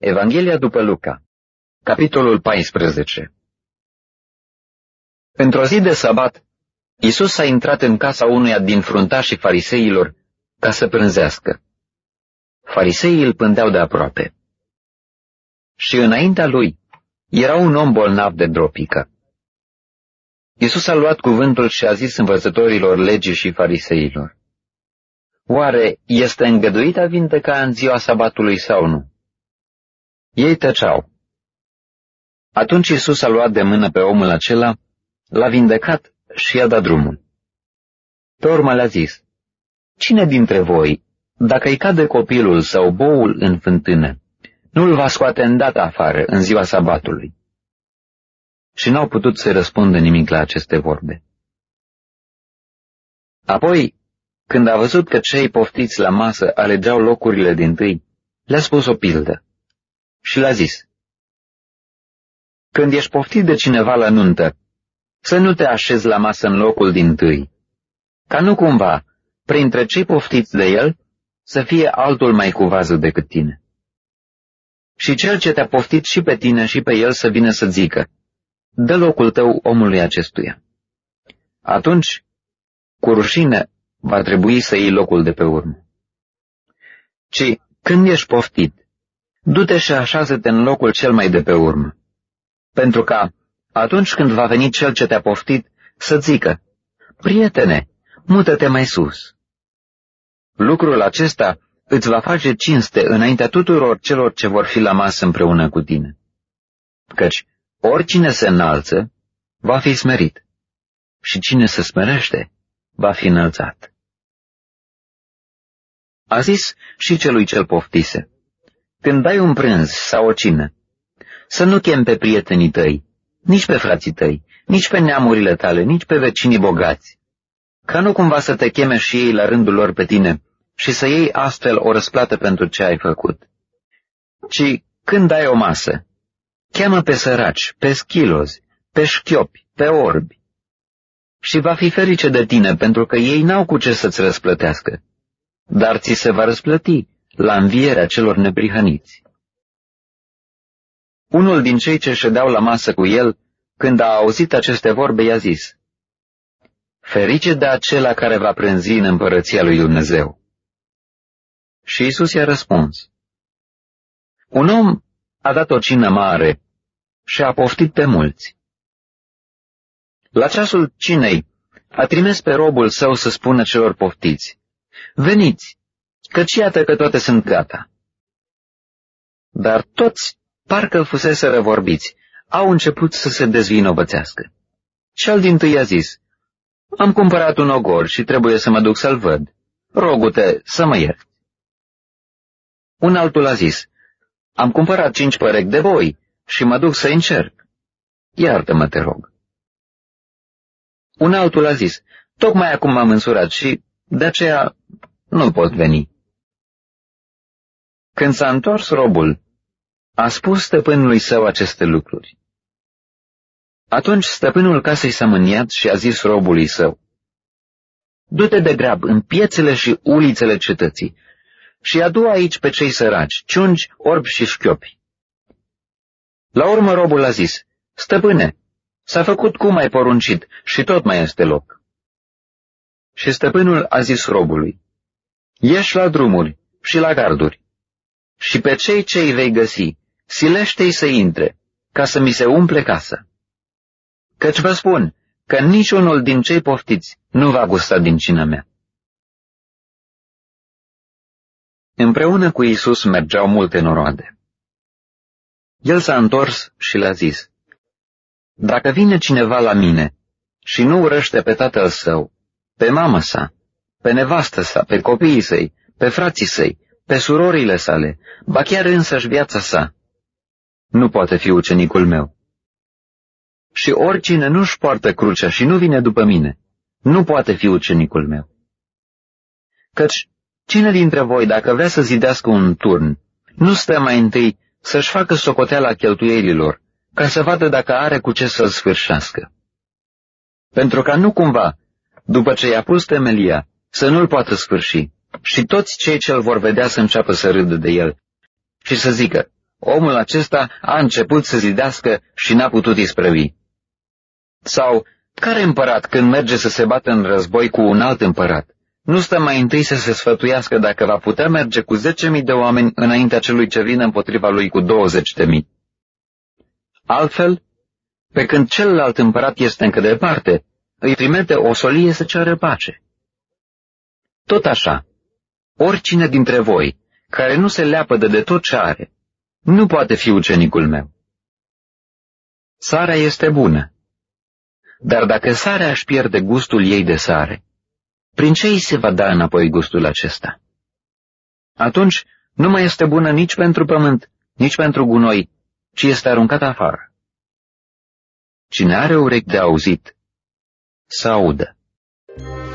Evanghelia după Luca, capitolul 14. Într-o zi de sabat, Iisus a intrat în casa unuia din fruntașii fariseilor ca să prânzească. Fariseii îl pândeau de aproape. Și înaintea lui era un om bolnav de dropică. Iisus a luat cuvântul și a zis învățătorilor legii și fariseilor: Oare este îngăduit a vindeca în ziua sabatului sau nu? Ei tăceau. Atunci Iisus a luat de mână pe omul acela, l-a vindecat și i-a dat drumul. Pe urmă le-a zis: Cine dintre voi, dacă îi cade copilul sau boul în fântână, nu-l va scoate îndată afară în ziua sabatului? Și n-au putut să răspundă nimic la aceste vorbe. Apoi, când a văzut că cei poftiți la masă alegeau locurile dintâi, le-a spus o pildă și le-a zis: Când ești poftit de cineva la nuntă, să nu te așezi la masă în locul dintâi, ca nu cumva, printre cei poftiți de el, să fie altul mai cu vază decât tine. Și cel ce te-a poftit și pe tine și pe el să vină să zică: Dă locul tău omului acestuia. Atunci, cu rușine, va trebui să iei locul de pe urmă. Ci, când ești poftit, du-te și așează-te în locul cel mai de pe urmă, pentru că, atunci când va veni cel ce te-a poftit, să zică: Prietene, mută-te mai sus. Lucrul acesta îți va face cinste înaintea tuturor celor ce vor fi la masă împreună cu tine. Căci oricine se înalță, va fi smerit, și cine se smerește, va fi înălțat. A zis și celui ce-l poftise: Când dai un prânz sau o cină, să nu chem pe prietenii tăi, nici pe frații tăi, nici pe neamurile tale, nici pe vecinii bogați, ca nu cumva să te cheme și ei la rândul lor pe tine și să iei astfel o răsplată pentru ce ai făcut. Ci când dai o masă, cheamă pe săraci, pe schilozi, pe șchiopi, pe orbi, și va fi ferice de tine, pentru că ei n-au cu ce să-ți răsplătească, dar ți se va răsplăti la învierea celor neprihăniți. Unul din cei ce ședeau la masă cu el, când a auzit aceste vorbe, i-a zis: Ferice de acela care va prânzi în împărăția lui Dumnezeu. Și Iisus i-a răspuns: Un om a dat o cină mare și a poftit pe mulți. La ceasul cinei a trimis pe robul său să spună celor poftiți: Veniți, căci iată că toate sunt gata. Dar toți, parcă fuseseră vorbiți, au început să se dezvinovățească. Cel dintâi a zis: Am cumpărat un ogor și trebuie să mă duc să-l văd. Rogu-te să mă ierți. Un altul a zis: Am cumpărat 5 părechi de boi și mă duc să încerc. Iartă-mă, te rog. Un altul a zis: Tocmai acum m-am însurat și de aceea nu pot veni. Când s-a întors robul, a spus stăpânului său aceste lucruri. Atunci stăpânul casei s-a mâniat și a zis robului său: Du-te de grab în piețele și ulițele cetății și adu aici pe cei săraci, ciungi, orbi și șchiopi. La urmă robul a zis: Stăpâne, s-a făcut cum ai poruncit și tot mai este loc. Și stăpânul a zis robului: Ieși la drumuri și la garduri și pe cei ce îi vei găsi, silește-i să intre, ca să mi se umple casa. Căci vă spun că niciunul din cei poftiți nu va gusta din cina mea. Împreună cu Iisus mergeau multe noroade. El s-a întors și le-a zis: Dacă vine cineva la mine și nu urăște pe tatăl său, pe mamă sa, pe nevastă sa, pe copiii săi, pe frații săi, pe surorile sale, ba chiar însăși viața sa, nu poate fi ucenicul meu. Și oricine nu-și poartă crucea și nu vine după mine, nu poate fi ucenicul meu. Căci cine dintre voi, dacă vrea să zidească un turn, nu stă mai întâi să-și facă socoteala cheltuielilor, ca să vadă dacă are cu ce să-l sfârșească? Pentru ca nu cumva, după ce i-a pus temelia, să nu-l poată sfârși, și toți cei ce-l vor vedea să înceapă să râdă de el și să zică: omul acesta a început să zidească și n-a putut isprăvi. Sau, care împărat când merge să se bată în război cu un alt împărat, nu stă mai întâi să se sfătuiască dacă va putea merge cu 10.000 de oameni înaintea celui ce vine împotriva lui cu 20.000? Altfel, pe când celălalt împărat este încă departe, îi trimite o solie să ceară pace. Tot așa, oricine dintre voi, care nu se leapădă de tot ce are, nu poate fi ucenicul meu. Sarea este bună, dar dacă sarea își pierde gustul ei de sare, prin ce îi se va da înapoi gustul acesta? Atunci nu mai este bună nici pentru pământ, nici pentru gunoi, ci este aruncată afară. Cine are urechi de auzit, să audă.